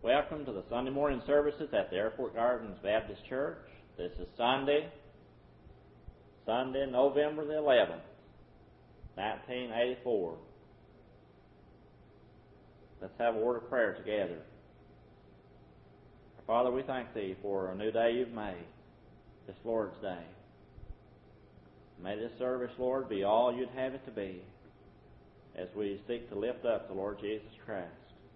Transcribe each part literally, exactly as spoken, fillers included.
Welcome to the Sunday morning services at the Airport Gardens Baptist Church. This is Sunday, Sunday, November the eleventh, nineteen eighty-four. Let's have a word of prayer together. Father, we thank Thee for a new day You've made, this Lord's Day. May this service, Lord, be all You'd have it to be as we seek to lift up the Lord Jesus Christ.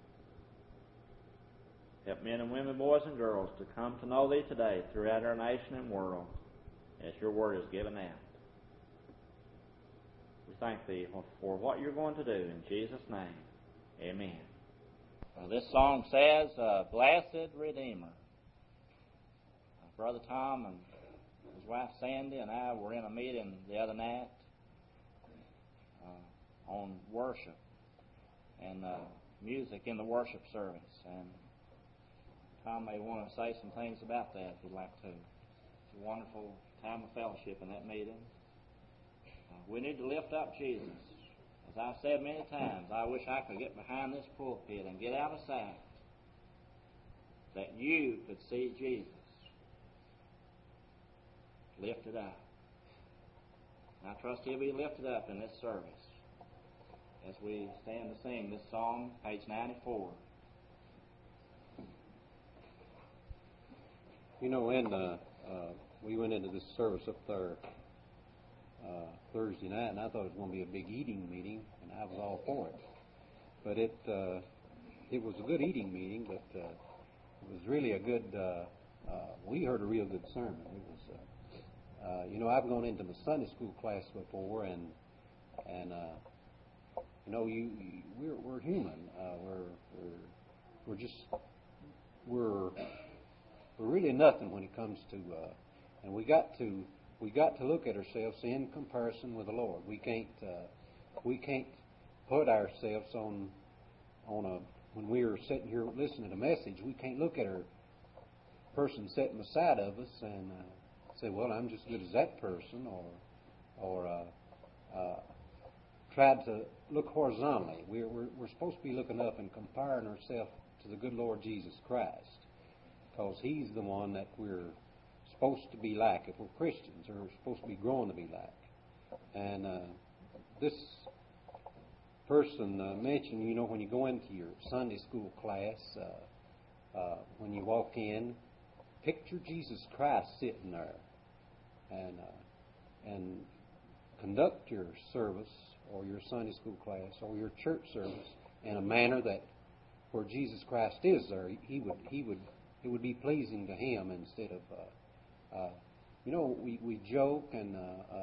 Help men and women, boys and girls, to come to know Thee today throughout our nation and world as Your word is given out. We thank Thee for what You're going to do in Jesus' name. Amen. Well, this song says, uh, Blessed Redeemer. Uh, Brother Tom and his wife Sandy and I were in a meeting the other night uh, on worship and uh, music in the worship service. And Tom may want to say some things about that if he'd like to. It's a wonderful time of fellowship in that meeting. Uh, we need to lift up Jesus. As I've said many times, I wish I could get behind this pulpit and get out of sight that you could see Jesus lifted up. And I trust He'll be lifted up in this service as we stand to sing this song, page ninety-four. You know, when uh, uh, we went into this service up there uh, Thursday night, and I thought it was going to be a big eating meeting, and I was all for it. But it uh, it was a good eating meeting, but uh, it was really a good. Uh, uh, we heard a real good sermon. It was, uh, uh, you know, I've gone into the Sunday school class before, and and uh, you know, you, you we're we're human. Uh, we're we're we're just we're We're really nothing when it comes to, uh, and we got to we got to look at ourselves in comparison with the Lord. We can't uh, we can't put ourselves on on a when we are sitting here listening to a message. We can't look at our person sitting beside of us and uh, say, "Well, I'm just as good as that person," or or uh, uh, try to look horizontally. We're, we're we're supposed to be looking up and comparing ourselves to the good Lord Jesus Christ, because He's the one that we're supposed to be like if we're Christians, or we're supposed to be growing to be like. And uh, this person uh, mentioned, you know, when you go into your Sunday school class, uh, uh, when you walk in, picture Jesus Christ sitting there, and uh, and conduct your service or your Sunday school class or your church service in a manner that where Jesus Christ is there, He would He would it would be pleasing to Him instead of, uh, uh, you know, we, we joke and uh,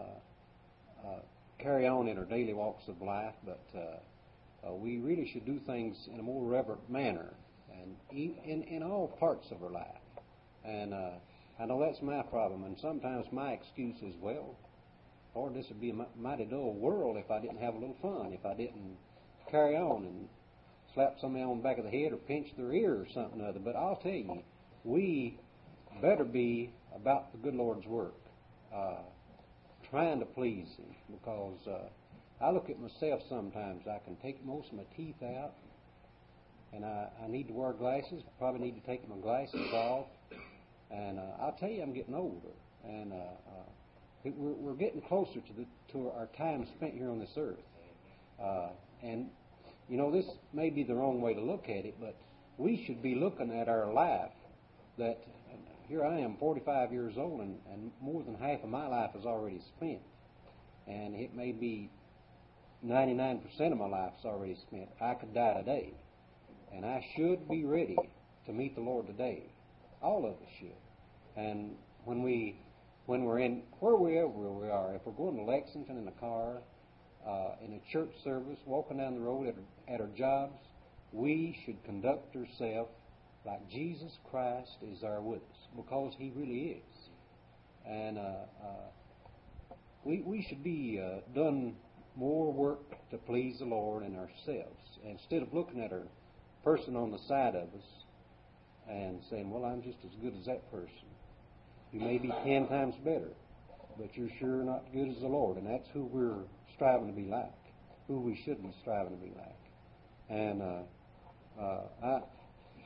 uh, uh, carry on in our daily walks of life, but uh, uh, we really should do things in a more reverent manner and in, in all parts of our life. And uh, I know that's my problem, and sometimes my excuse is, well, Lord, this would be a mighty dull world if I didn't have a little fun, if I didn't carry on and slap somebody on the back of the head or pinch their ear or something or other. But I'll tell you, we better be about the good Lord's work, uh, trying to please Him, because uh, I look at myself sometimes. I can take most of my teeth out, and I, I need to wear glasses. Probably need to take my glasses off. And uh, I'll tell you, I'm getting older, and uh, uh, it, we're, we're getting closer to the to our time spent here on this earth. Uh, and You know, this may be the wrong way to look at it, but we should be looking at our life that, here I am, forty-five years old, and, and more than half of my life is already spent. And it may be ninety-nine percent of my life is already spent. I could die today. And I should be ready to meet the Lord today. All of us should. And when, we, when we're in, wherever we are, if we're going to Lexington in a car, Uh, in a church service, walking down the road at our, at our jobs, we should conduct ourselves like Jesus Christ is there with us, because He really is. And uh, uh, we we should be uh, done more work to please the Lord and ourselves, instead of looking at our person on the side of us and saying, "Well, I'm just as good as that person." You may be ten times better, but you're sure not as good as the Lord, and that's who we're striving to be like, who we should be striving to be like. And uh, uh, I,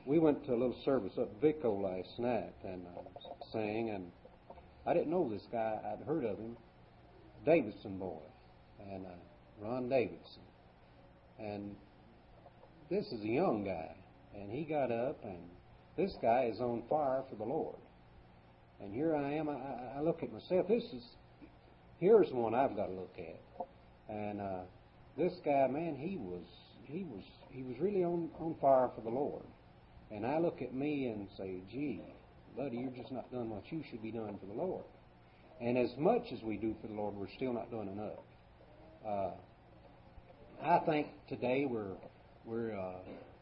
we went to a little service up Vico last night and uh, sang, and I didn't know this guy. I'd heard of him, Davidson boy, and uh, Ron Davidson. And this is a young guy, and he got up, and this guy is on fire for the Lord. And here I am. I, I look at myself. This is here's one I've got to look at. And uh, this guy, man, he was he was he was really on on fire for the Lord. And I look at me and say, gee, buddy, you're just not doing what you should be doing for the Lord. And as much as we do for the Lord, we're still not doing enough. Uh, I think today we're we're uh,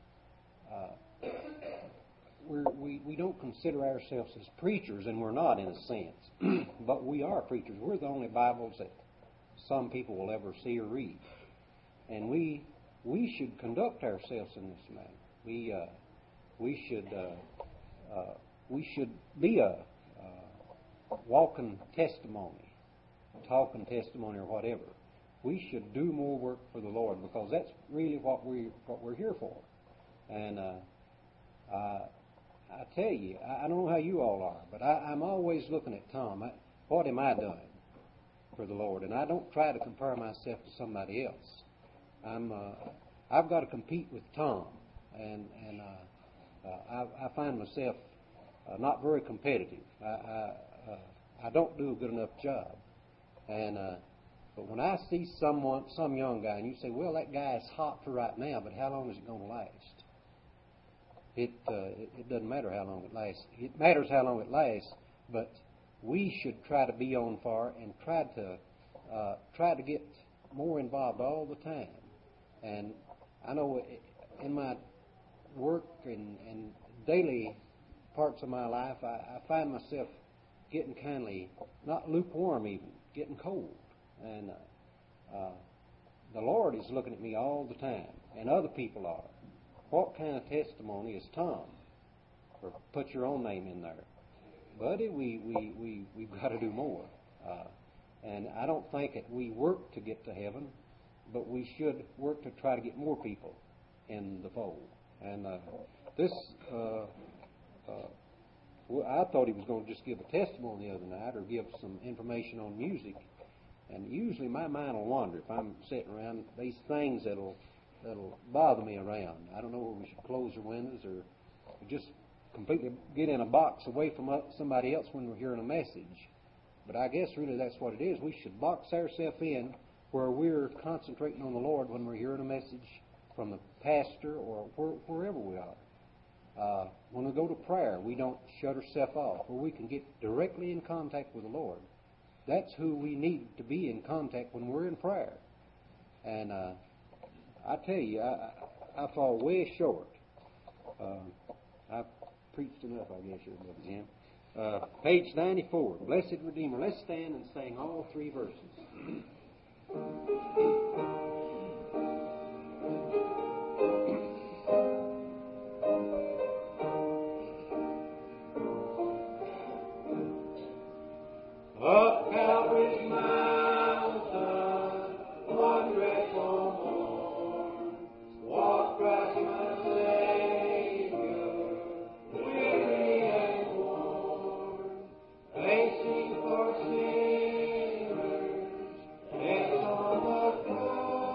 uh, we're we we don't consider ourselves as preachers, and we're not in a sense, but we are preachers. We're the only Bibles that some people will ever see or read, and we we should conduct ourselves in this manner. We uh, we should uh, uh, we should be a uh, walking testimony, talking testimony, or whatever. We should do more work for the Lord, because that's really what we what we're here for. And uh, uh, I tell you, I, I don't know how you all are, but I, I'm always looking at Tom. I, what am I doing for the Lord? And I don't try to compare myself to somebody else. I'm uh, I've got to compete with Tom, and and uh, uh, I, I find myself uh, not very competitive. I I, uh, I don't do a good enough job, and. Uh, But when I see someone, some young guy, and you say, well, that guy is hot for right now, but how long is it going to last? It, uh, it, it doesn't matter how long it lasts. It matters how long it lasts, but we should try to be on fire and try to uh, try to get more involved all the time. And I know in my work and, and daily parts of my life, I, I find myself getting kindly, not lukewarm even, getting cold. And uh, uh, the Lord is looking at me all the time, and other people are. What kind of testimony is Tom? Or put your own name in there. Buddy, we, we, we, we've got to do more. Uh, and I don't think that we work to get to heaven, but we should work to try to get more people in the fold. And uh, this, uh, uh, well, I thought he was going to just give a testimony the other night or give some information on music. And usually my mind will wander if I'm sitting around these things that'll that'll bother me around. I don't know whether we should close our windows or just completely get in a box away from somebody else when we're hearing a message. But I guess really that's what it is. We should box ourselves in where we're concentrating on the Lord when we're hearing a message from the pastor or where, wherever we are. Uh, when we go to prayer, we don't shut ourselves off, where we can get directly in contact with the Lord. That's who we need to be in contact when we're in prayer. And uh, I tell you, I, I fall way short. Uh, I've preached enough, I guess, here, Brother Jim. Uh, page ninety-four, Blessed Redeemer. Let's stand and sing all three verses. Up Calvary's mountain, one dreadful morn, walked Christ my Savior, weary and worn, facing for sinners, death on the cross.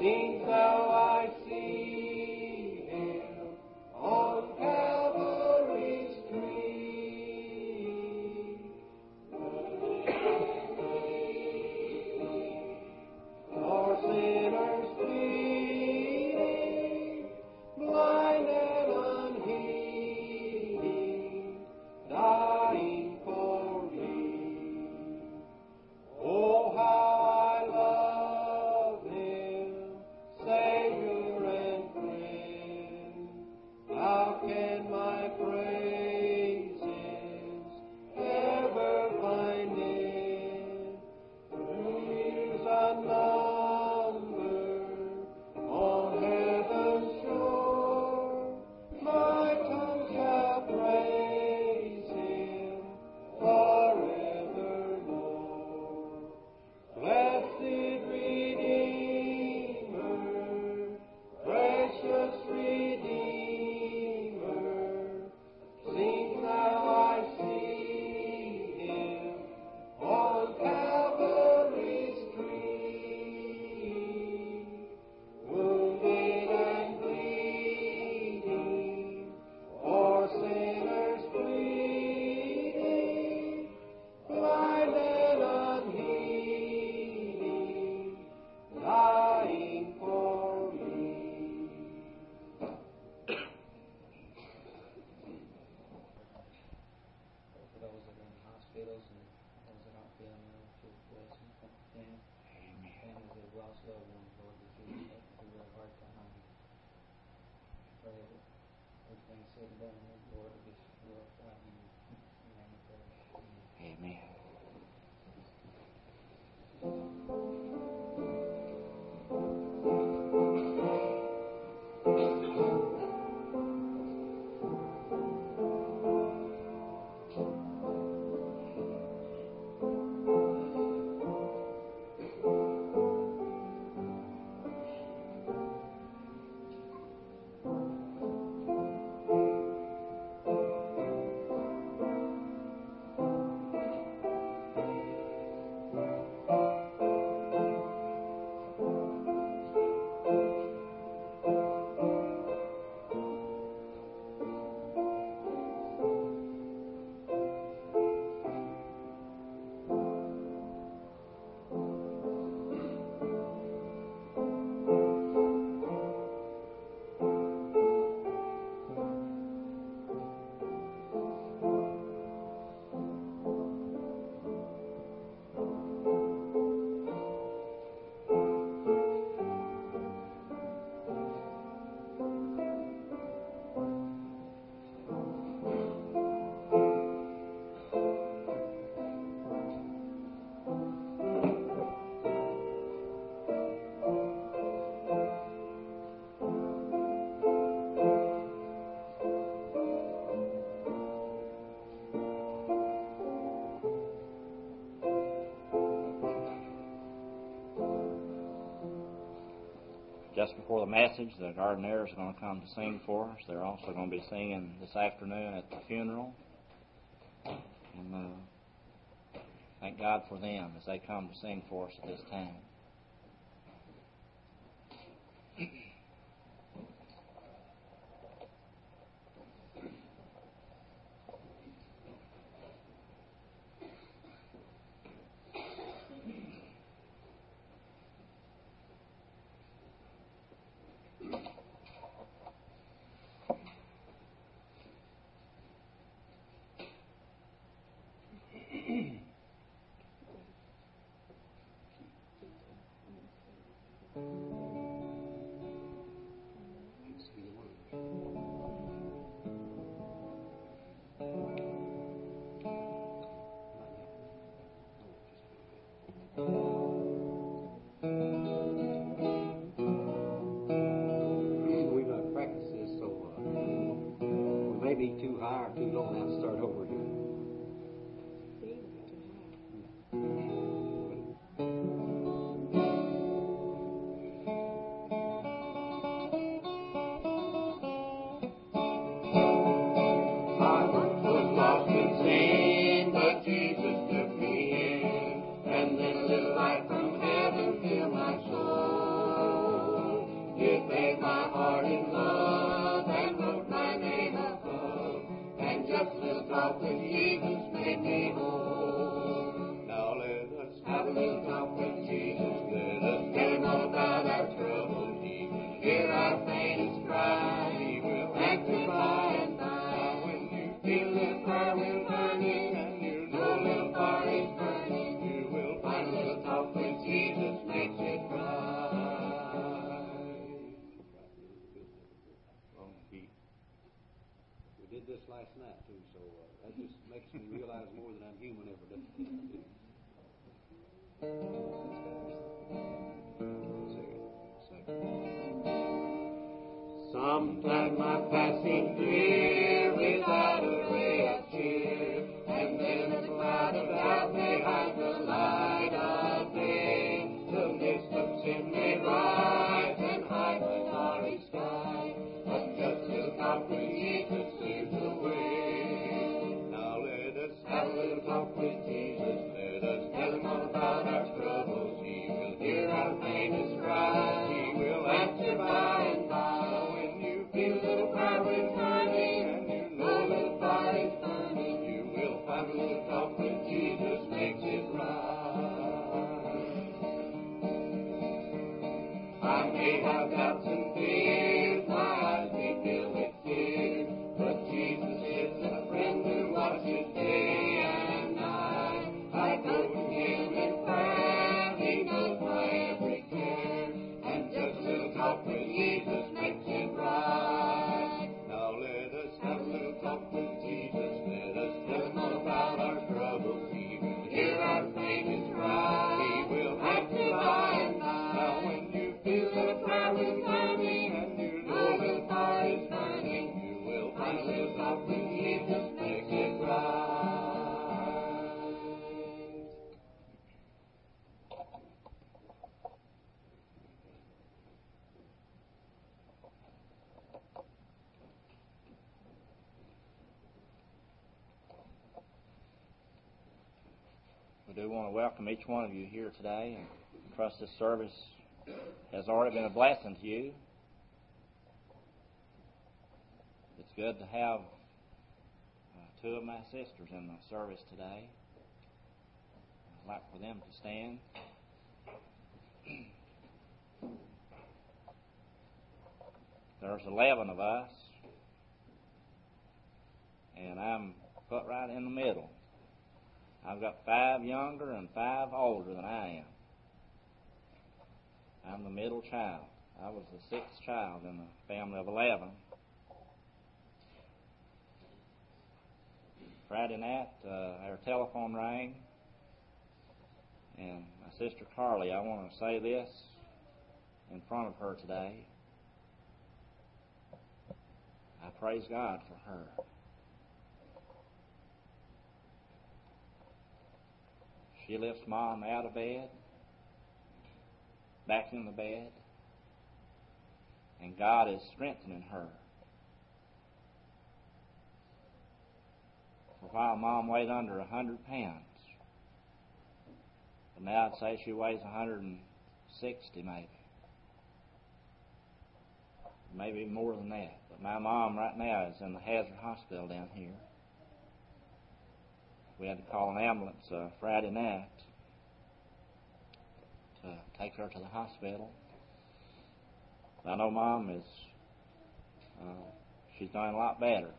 Sing how I see Him on Calvary's tree. For sinners bleeding, blind and unheeding, dying for me. Oh, how I love Him, Savior and friend. How can my praises ever find end? Through years unnumbered on heaven's shore, my tongue shall praise Him forevermore. Blessed Redeemer, precious Redeemer, sing how I see Him on Calvary's tree. Wounded and bleeding, for sinners bleeding, blind and unheeding, dying for me. For those that are in hospitals and those that aren't feeling well, just bless them, comfort them. Families that have lost loved ones, Lord, that you would help them through their hard time. Pray that everything said and done in this Lord will be glorified in you. In the name of prayer. Amen. Amen. Just before the message, the Gardeners are going to come to sing for us. They're also going to be singing this afternoon at the funeral. And uh, thank God for them as they come to sing for us at this time. made my heart in love and wrote my name above. And just a little talk with Jesus made me whole. Now let us have a little talk with Jesus. Let us tell him all about our troubles. He will hear our faintest cry. He will answer by and by. When you feel the fire will burning and you know a little fire is burning, you will find a little talk with Jesus makes it right. Wrong beat. We did this last night too, so uh, that just makes me realize more than I'm human ever did. Sometimes my passing clear without a ray of cheer, and then a cloud of doubt may hide the light of day. The mist of sin may rise and hide the starry sky, but just a talk with Jesus saves the way. Now let us have a little talk with Jesus. Let us tell him all about our troubles. He will hear our faintest cry. He will answer by and by. When you feel a little fire is burning and you know a little fire is burning, you will find a little talk with Jesus makes it right. I may have doubts and fears, my eyes may fill with tears, but Jesus is a friend who watches day and night. I go to him in prayer, he knows my every care, and just a little talk with Jesus makes it right. Now let us have a little talk with Jesus. Let us tell him all about our troubles. He will hear our faintest cry. He will answer by and by. Now when you feel the fire is burning and you know the fire is burning, you will find a little talk with Jesus makes it right. We do want to welcome each one of you here today and trust this service has already been a blessing to you. It's good to have uh, two of my sisters in the service today. I'd like for them to stand. There's eleven of us, and I'm put right in the middle. I've got five younger and five older than I am. I'm the middle child. I was the sixth child in a family of eleven. Friday night, uh, our telephone rang, and my sister Carly, I want to say this in front of her today. I praise God for her. She lifts Mom out of bed, back in the bed, and God is strengthening her. For a while, Mom weighed under a hundred pounds, but now I'd say she weighs a hundred and sixty, maybe, maybe more than that. But my mom right now is in the Hazard Hospital down here. We had to call an ambulance uh, Friday night to take her to the hospital. I know Mom is, uh, she's done a lot better.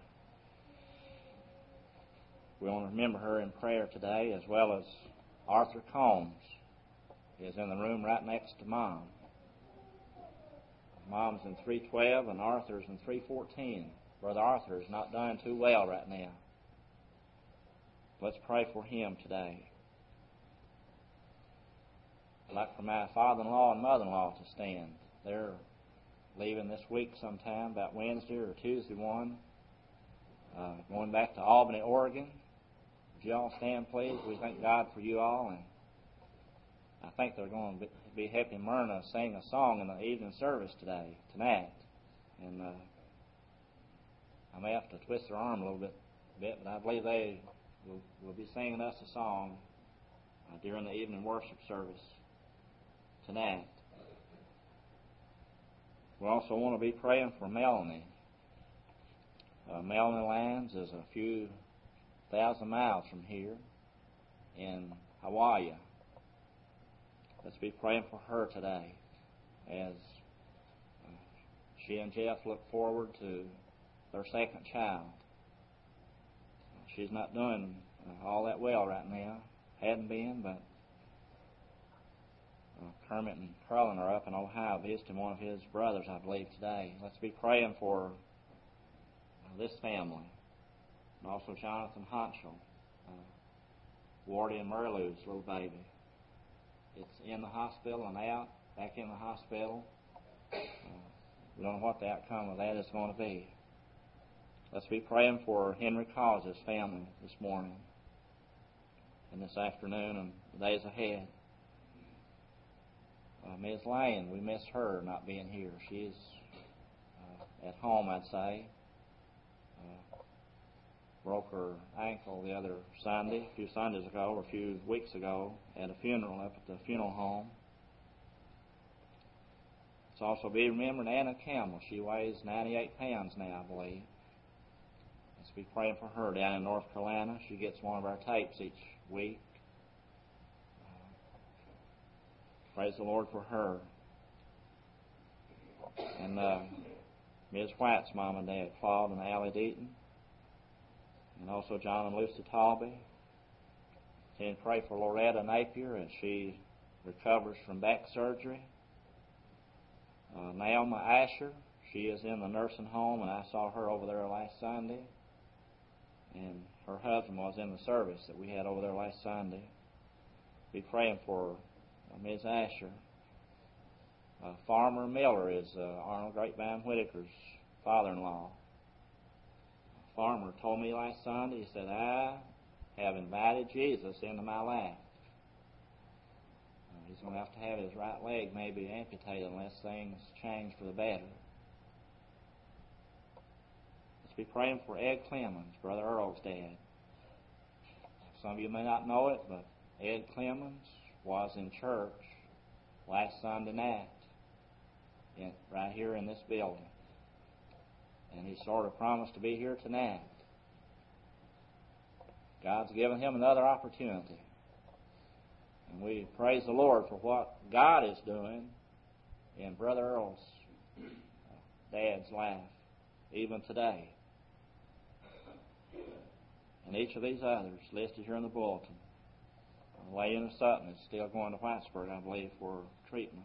We want to remember her in prayer today, as well as Arthur Combs is in the room right next to Mom. Mom's in three twelve and Arthur's in three fourteen. Brother Arthur is not doing too well right now. Let's pray for him today. I'd like for my father-in-law and mother-in-law to stand. They're leaving this week sometime, about Wednesday or Tuesday one, uh, going back to Albany, Oregon. Would you all stand, please? We thank God for you all, and I think they're going to be helping Myrna sing a song in the evening service today, tonight. And uh, I may have to twist their arm a little bit, bit, but I believe they will, will be singing us a song uh, during the evening worship service tonight. We also want to be praying for Melanie. Uh, Melanie Lands is a few thousand miles from here in Hawaii. Let's be praying for her today as uh, she and Jeff look forward to their second child. She's not doing uh, all that well right now. Hadn't been, but uh, Kermit and Carlin are up in Ohio visiting one of his brothers, I believe, today. Let's be praying for uh, this family, and also Jonathan Honchel, uh, Wardy and Merlu's little baby. It's in the hospital and out, back in the hospital. Uh, we don't know what the outcome of that is going to be. Let's be praying for Henry Cause's family this morning and this afternoon and the days ahead. Uh, Miz Lane, we miss her not being here. She's uh, at home, I'd say. Uh, broke her ankle the other Sunday, a few Sundays ago, or a few weeks ago, at a funeral up at the funeral home. Let's also be remembering Anna Campbell. She weighs ninety-eight pounds now, I believe. Let's be praying for her down in North Carolina. She gets one of our tapes each week. Uh, praise the Lord for her. And uh, Miz White's mom and dad, Claude and Allie Deaton. And also John and Lucy Talby. And pray for Loretta Napier as she recovers from back surgery. Uh, Naomi Asher, she is in the nursing home, and I saw her over there last Sunday. And her husband was in the service that we had over there last Sunday. Be praying for uh, Miz Asher. Uh, Farmer Miller is uh, Arnold Grapevine Whitaker's father-in-law. Farmer told me last Sunday, he said, I have invited Jesus into my life. Uh, he's going to have to have his right leg maybe amputated unless things change for the better. Let's be praying for Ed Clemens, Brother Earl's dad. Some of you may not know it, but Ed Clemens was in church last Sunday night in, right here in this building. And he sort of promised to be here tonight. God's given him another opportunity. And we praise the Lord for what God is doing in Brother Earl's dad's life, even today. And each of these others listed here in the bulletin. Lane Sutton is still going to Whitesburg, I believe, for treatments.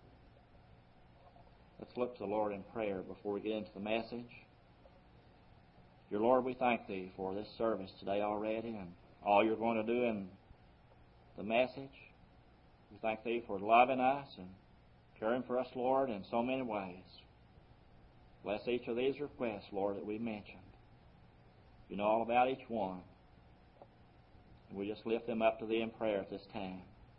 Let's look to the Lord in prayer before we get into the message. Dear Lord, we thank Thee for this service today already and all You're going to do in the message. We thank Thee for loving us and caring for us, Lord, in so many ways. Bless each of these requests, Lord, that we mentioned. You know all about each one. And we just lift them up to Thee in prayer at this time.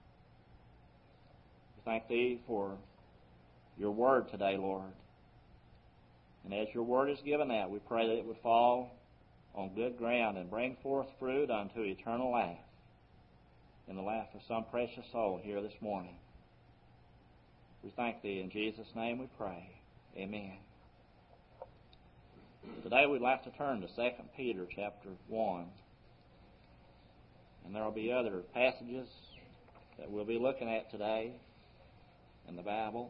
We thank Thee for Your word today, Lord. And as Your word is given out, we pray that it would fall on good ground and bring forth fruit unto eternal life in the life of some precious soul here this morning. We thank Thee. In Jesus' name we pray. Amen. Today we'd like to turn to Second Peter chapter one. And there will be other passages that we'll be looking at today in the Bible.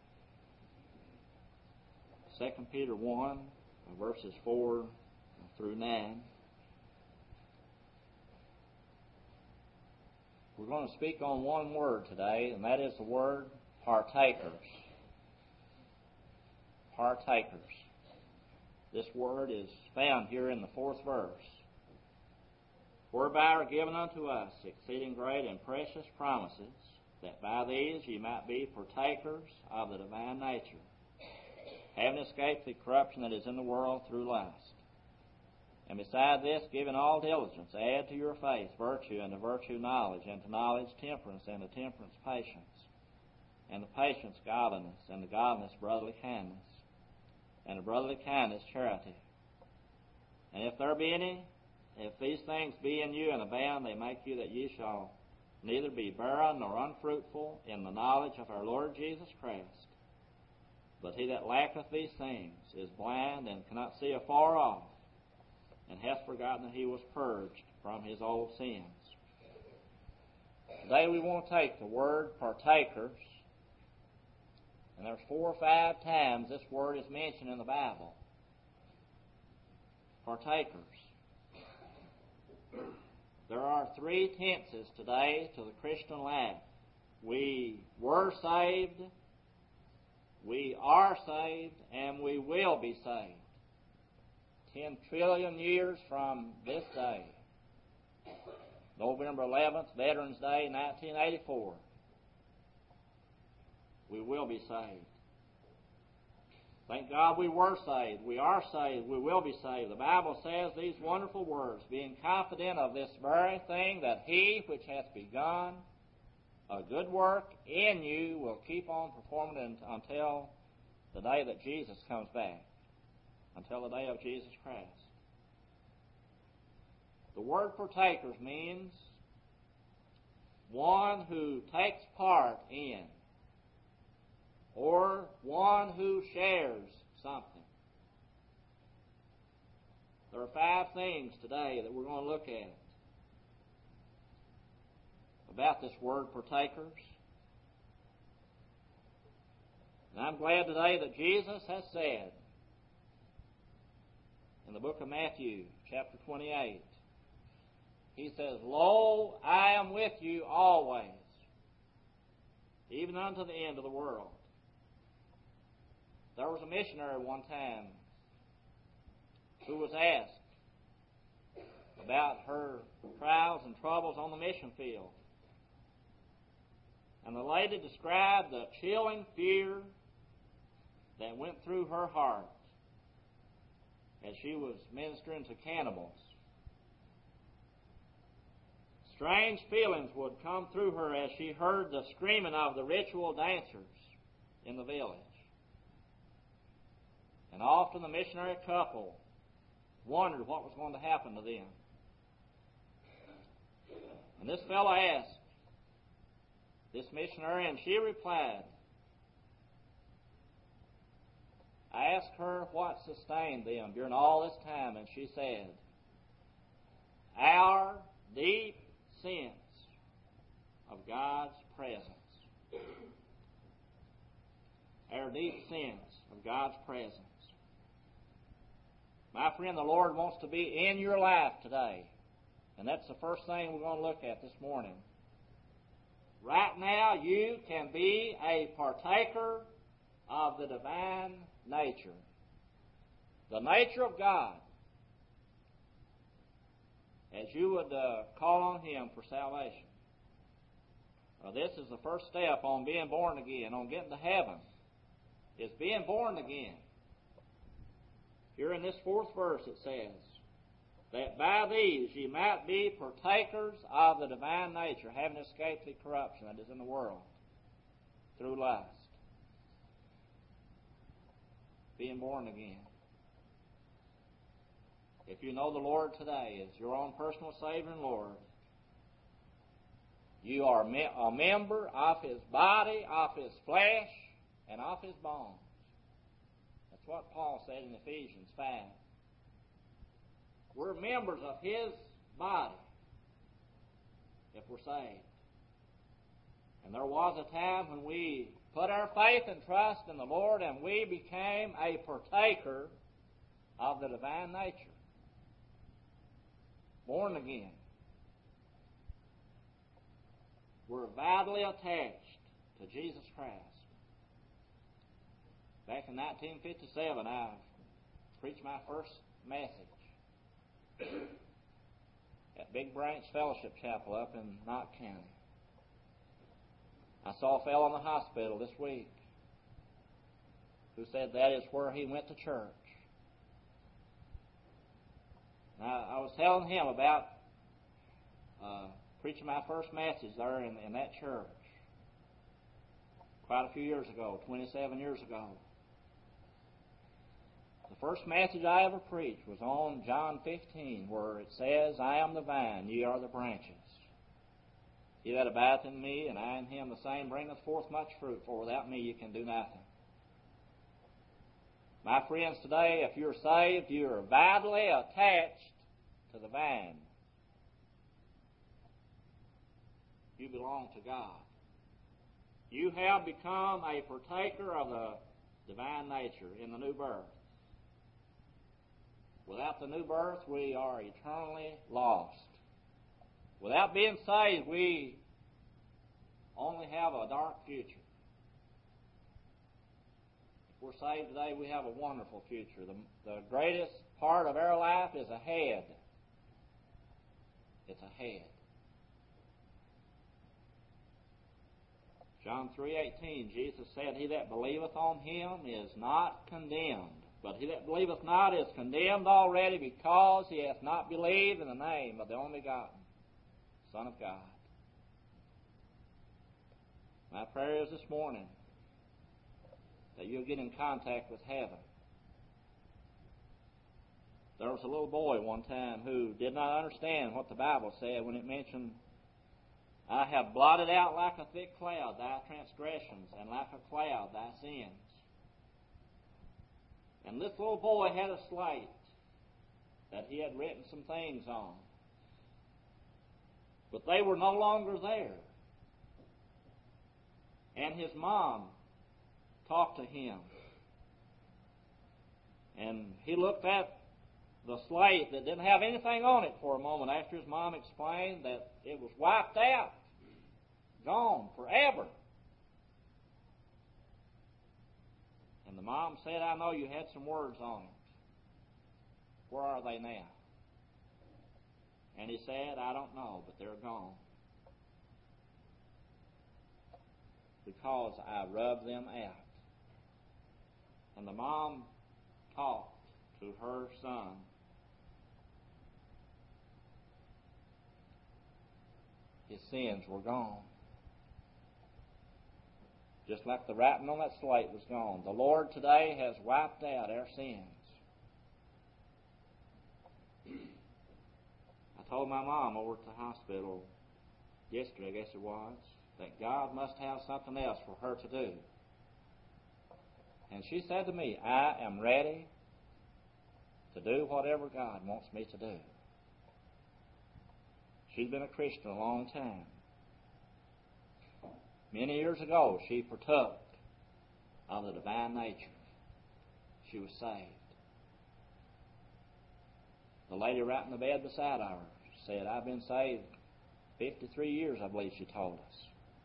Second Peter one, verses four through nine. We're going to speak on one word today, and that is the word partakers. Partakers. This word is found here in the fourth verse. Whereby are given unto us exceeding great and precious promises, that by these ye might be partakers of the divine nature, having escaped the corruption that is in the world through lust. And beside this, giving all diligence, add to your faith virtue, and to virtue knowledge, and to knowledge temperance, and to temperance patience, and to patience godliness, and to godliness brotherly kindness, and to brotherly kindness charity. And if there be any, if these things be in you and abound, they make you that ye shall neither be barren nor unfruitful in the knowledge of our Lord Jesus Christ. But he that lacketh these things is blind and cannot see afar off, and hath forgotten that he was purged from his old sins. Today we want to take the word partakers, and there's four or five times this word is mentioned in the Bible. Partakers. There are three tenses today to the Christian life. We were saved, we are saved, and we will be saved. Ten trillion years from this day. November eleventh, Veterans Day, nineteen eighty-four. We will be saved. Thank God we were saved. We are saved. We will be saved. The Bible says these wonderful words, being confident of this very thing, that he which hath begun a good work in you will keep on performing it until the day that Jesus comes back, until the day of Jesus Christ. The word partakers means one who takes part in, or one who shares something. There are five things today that we're going to look at about this word partakers. And I'm glad today that Jesus has said in the book of Matthew, chapter twenty-eight, he says, Lo, I am with you always, even unto the end of the world. There was a missionary one time who was asked about her trials and troubles on the mission field. And the lady described the chilling fear that went through her heart as she was ministering to cannibals. Strange feelings would come through her as she heard the screaming of the ritual dancers in the village. And often the missionary couple wondered what was going to happen to them. And this fellow asked this missionary, and she replied, I asked her what sustained them during all this time, and she said, our deep sense of God's presence. Our deep sense of God's presence. My friend, the Lord wants to be in your life today. And that's the first thing we're going to look at this morning. Right now, you can be a partaker of the divine nature. The nature of God. As you would uh, call on Him for salvation. Now, this is the first step on being born again, on getting to heaven. Is being born again. Here in this fourth verse it says, that by these ye might be partakers of the divine nature, having escaped the corruption that is in the world through lust. Being born again. If you know the Lord today as your own personal Savior and Lord, you are a member of His body, of His flesh, and of His bones. That's what Paul said in Ephesians five. We're members of His body if we're saved. And there was a time when we put our faith and trust in the Lord and we became a partaker of the divine nature. Born again. We're vitally attached to Jesus Christ. Back in nineteen fifty-seven, I preached my first message at Big Branch Fellowship Chapel up in Knott County. I saw a fellow in the hospital this week who said that is where he went to church. Now, I was telling him about uh, preaching my first message there in, in that church quite a few years ago, twenty-seven years ago. The first message I ever preached was on John fifteen, where it says, I am the vine, ye are the branches. He that abideth in me, and I in him, the same bringeth forth much fruit, for without me you can do nothing. My friends, today, if you're saved, you are vitally attached to the vine. You belong to God. You have become a partaker of the divine nature in the new birth. Without the new birth, we are eternally lost. Without being saved, we only have a dark future. If we're saved today, we have a wonderful future. The, the greatest part of our life is ahead. It's ahead. John three eighteen, Jesus said, He that believeth on Him is not condemned, but he that believeth not is condemned already, because he hath not believed in the name of the only begotten Son of God. My prayer is this morning that you'll get in contact with heaven. There was a little boy one time who did not understand what the Bible said when it mentioned, I have blotted out like a thick cloud thy transgressions, and like a cloud thy sins. And this little boy had a slate that he had written some things on. But they were no longer there. And his mom talked to him. And he looked at the slate that didn't have anything on it for a moment after his mom explained that it was wiped out, gone forever. And the mom said, I know you had some words on it. Where are they now? And he said, I don't know, but they're gone. Because I rubbed them out. And the mom talked to her son. His sins were gone. Just like the writing on that slate was gone. The Lord today has wiped out our sins. I told my mom over at the hospital yesterday, I guess it was, that God must have something else for her to do. And she said to me, I am ready to do whatever God wants me to do. She's been a Christian a long time. Many years ago, she partook of the divine nature. She was saved. The lady right in the bed beside her said, I've been saved fifty-three years, I believe she told us.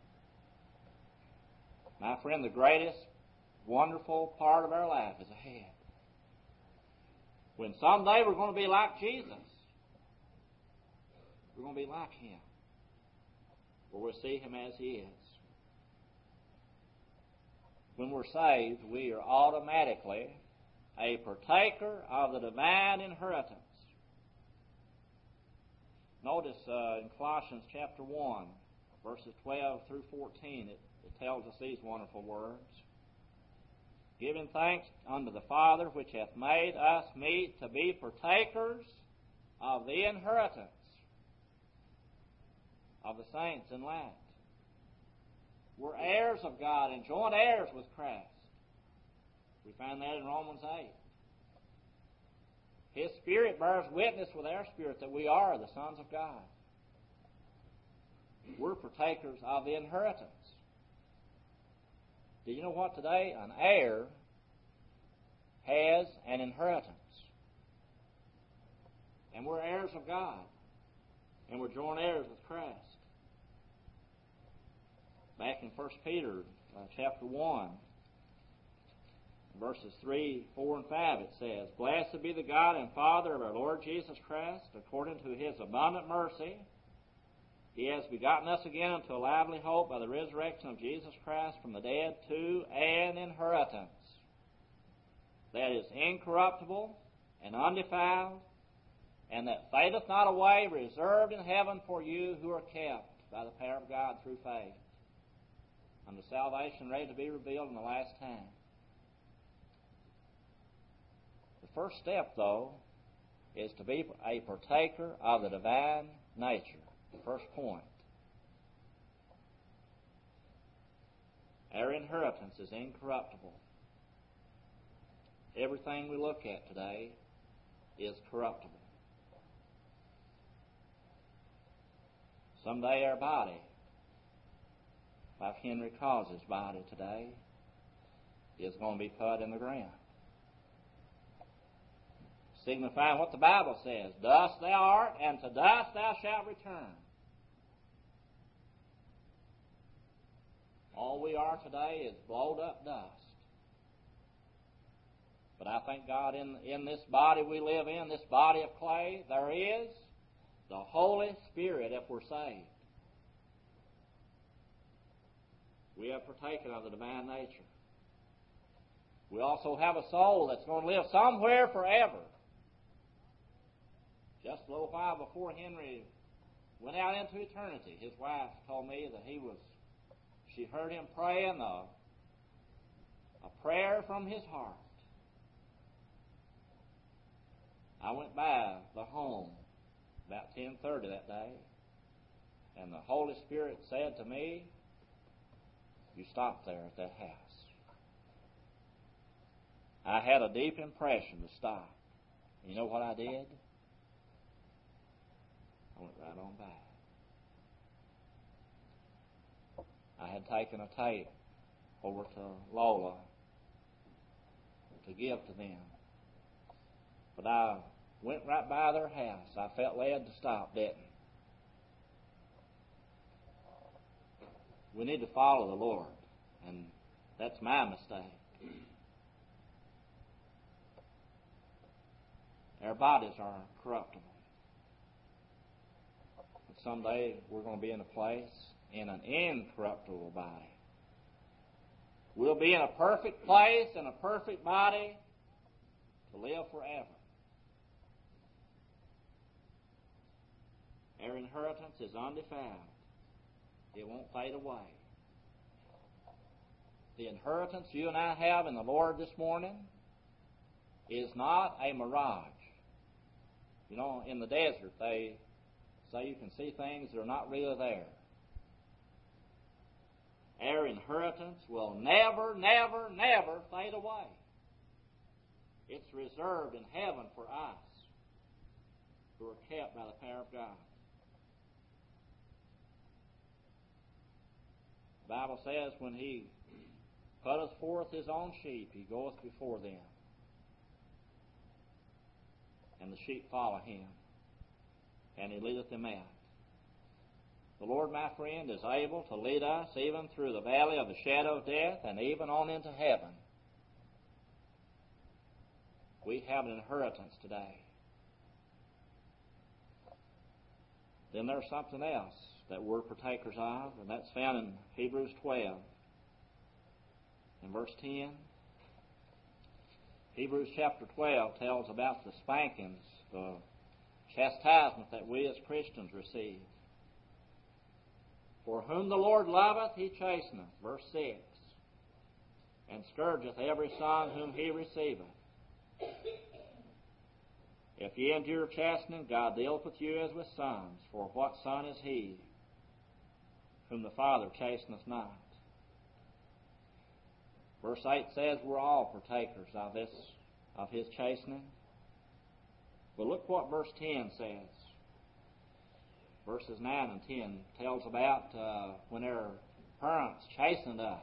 My friend, the greatest, wonderful part of our life is ahead. When someday we're going to be like Jesus. We're going to be like Him. Where we'll see Him as He is. When we're saved, we are automatically a partaker of the divine inheritance. Notice uh, in Colossians chapter one, verses twelve through fourteen, it, it tells us these wonderful words. Giving thanks unto the Father, which hath made us meet to be partakers of the inheritance of the saints in light. We're heirs of God and joint heirs with Christ. We find that in Romans eight. His Spirit bears witness with our spirit that we are the sons of God. We're partakers of the inheritance. Do you know what today? An heir has an inheritance. And we're heirs of God. And we're joint heirs with Christ. Back in First Peter uh, chapter one, verses three, four, and five, it says, Blessed be the God and Father of our Lord Jesus Christ, according to His abundant mercy. He has begotten us again unto a lively hope by the resurrection of Jesus Christ from the dead to an inheritance that is incorruptible and undefiled, and that fadeth not away, reserved in heaven for you who are kept by the power of God through faith, unto salvation ready to be revealed in the last time. The first step, though, is to be a partaker of the divine nature. The first point. Our inheritance is incorruptible. everything we look at today is corruptible. Someday our body, like Henry calls his body today, is going to be put in the ground, signifying what the Bible says, dust thou art, and to dust thou shalt return. All we are today is blowed up dust. But I thank God in, in this body we live in, this body of clay, there is the Holy Spirit if we're saved. We have partaken of the divine nature. We also have a soul that's going to live somewhere forever. Just a little while before Henry went out into eternity, his wife told me that he was, she heard him praying a, a prayer from his heart. I went by the home about ten thirty that day, and the Holy Spirit said to me, you stop there at that house. I had a deep impression to stop. You know what I did? I went right on by. I had taken a tape over to Lola to give to them. But I went right by their house. I felt led to stop, didn't I? We need to follow the Lord, and that's my mistake. Our bodies are corruptible. But someday we're going to be in a place in an incorruptible body. We'll be in a perfect place and a perfect body to live forever. Our inheritance is undefiled. It won't fade away. The inheritance you and I have in the Lord this morning is not a mirage. You know, in the desert, they say you can see things that are not really there. Our inheritance will never, never, never fade away. It's reserved in heaven for us who are kept by the power of God. The Bible says when He putteth forth His own sheep, He goeth before them, and the sheep follow Him, and He leadeth them out. The Lord, my friend, is able to lead us even through the valley of the shadow of death and even on into heaven. We have an inheritance today. Then there's something else that we're partakers of, and that's found in Hebrews twelve. In verse ten, Hebrews chapter twelve tells about the spankings, the chastisement that we as Christians receive. For whom the Lord loveth, He chasteneth, verse six, and scourgeth every son whom He receiveth. If ye endure chastening, God dealeth with you as with sons. For what son is he whom the Father chasteneth not? Verse eight says we're all partakers of this, of His chastening. But look what verse ten says. Verses nine and ten tells about uh, when our parents chastened us.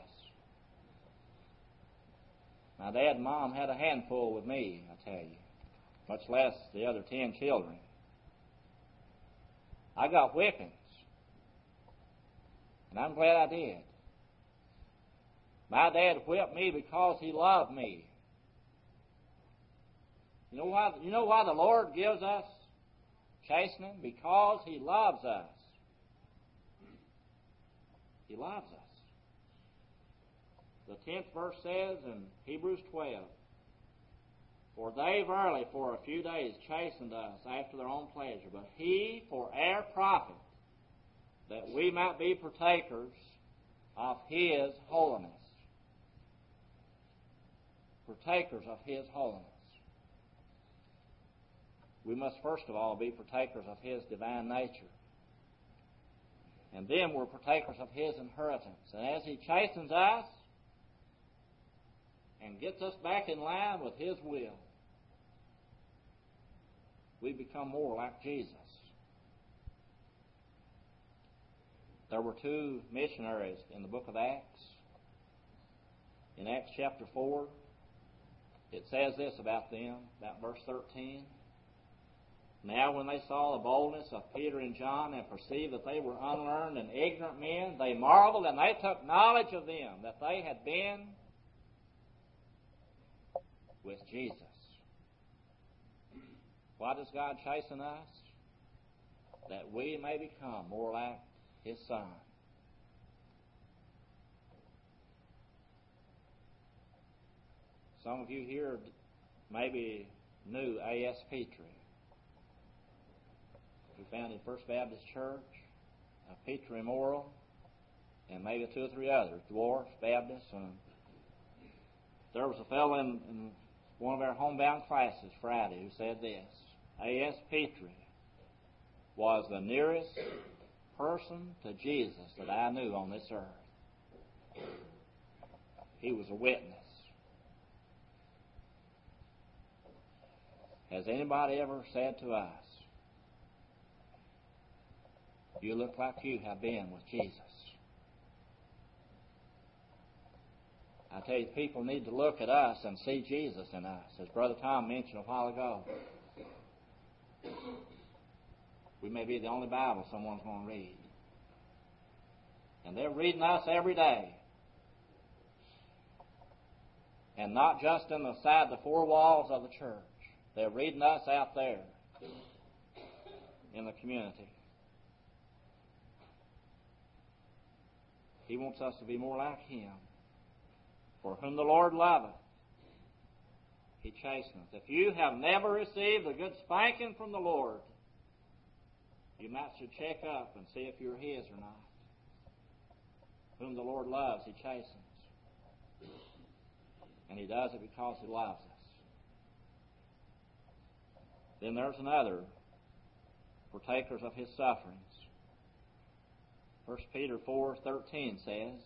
My dad and mom had a handful with me, I tell you, much less the other ten children. I got whippings, and I'm glad I did. My dad whipped me because he loved me. You know why? You know why the Lord gives us chastening? Because He loves us. He loves us. The tenth verse says in Hebrews twelve, For they verily for a few days chastened us after their own pleasure, but He for our profit, that we might be partakers of His holiness. Partakers of His holiness. We must first of all be partakers of His divine nature. And then we're partakers of His inheritance. And as He chastens us and gets us back in line with His will, we become more like Jesus. There were two missionaries in the book of Acts. In Acts chapter four, it says this about them, about verse thirteen. Now when they saw the boldness of Peter and John and perceived that they were unlearned and ignorant men, they marveled, and they took knowledge of them that they had been with Jesus. Why does God chasten us? That we may become more like His Son. Some of you here maybe knew A S Petrie, who founded First Baptist Church, uh, Petrie Morrill, and maybe two or three others, Dwarf Baptist. And there was a fellow in, in one of our homebound classes Friday who said this: A S Petrie was the nearest person to Jesus that I knew on this earth. He was a witness. Has anybody ever said to us, you look like you have been with Jesus? I tell you, people need to look at us and see Jesus in us, as Brother Tom mentioned a while ago. We may be the only Bible someone's going to read. And they're reading us every day. And not just inside the four walls of the church. They're reading us out there in the community. He wants us to be more like Him. For whom the Lord loveth, He chasteneth. If you have never received a good spanking from the Lord, you might should check up and see if you're His or not. Whom the Lord loves, He chastens. And He does it because He loves us. Then there's another, partakers of His sufferings. First Peter four thirteen says,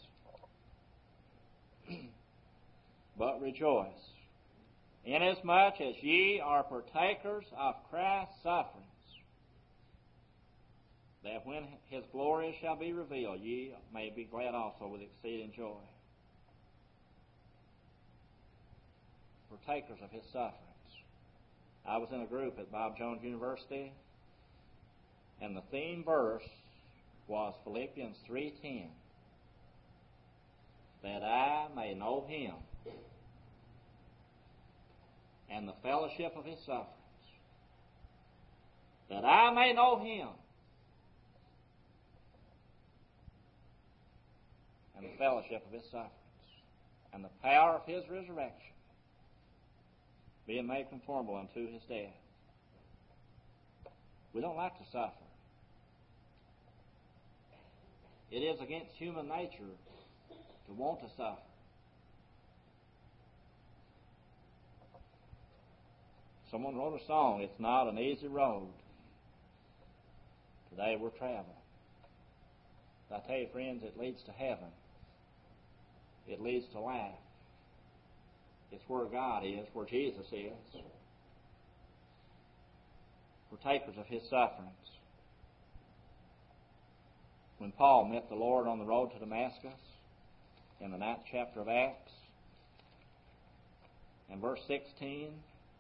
but rejoice, inasmuch as ye are partakers of Christ's sufferings, that when His glory shall be revealed, ye may be glad also with exceeding joy. Partakers of His sufferings. I was in a group at Bob Jones University, and the theme verse was Philippians three ten. That I may know Him and the fellowship of His sufferings. That I may know Him and the fellowship of His sufferings and the power of His resurrection, being made conformable unto His death. We don't like to suffer. It is against human nature to want to suffer. Someone wrote a song, it's not an easy road. Today we're traveling. I tell you, friends, it leads to heaven. It leads to life. It's where God is, where Jesus is. Partakers of His sufferings. When Paul met the Lord on the road to Damascus, in the ninth chapter of Acts, in verse sixteen,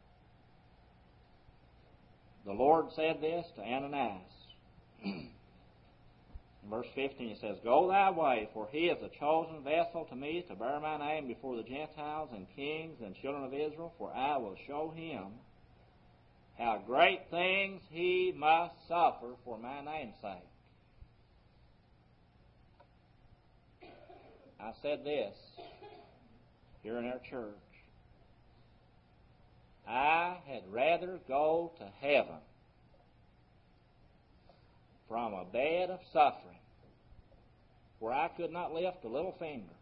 the Lord said this to Ananias. In verse fifteen, it says, go thy way, for he is a chosen vessel to me to bear my name before the Gentiles and kings and children of Israel, for I will show him how great things he must suffer for my name's sake. I said this here in our church. I had rather go to heaven from a bed of suffering where I could not lift a little finger.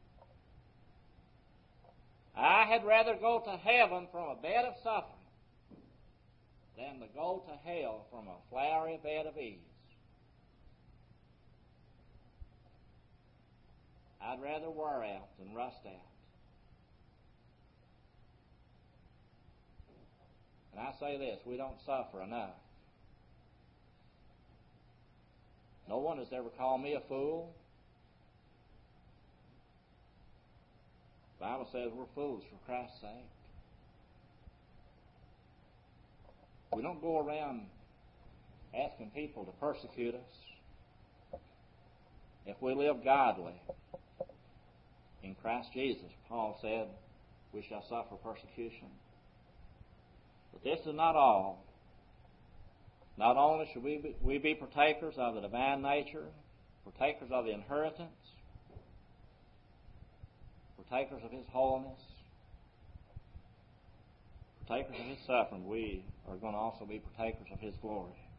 I had rather go to heaven from a bed of suffering than to go to hell from a flowery bed of ease. I'd rather wear out than rust out. And I say this, we don't suffer enough. No one has ever called me a fool. The Bible says we're fools for Christ's sake. We don't go around asking people to persecute us. If we live godly in Christ Jesus, Paul said, we shall suffer persecution. But this is not all. Not only should we be, we be partakers of the divine nature, partakers of the inheritance, partakers of His holiness, partakers of His suffering, we are going to also be partakers of His glory.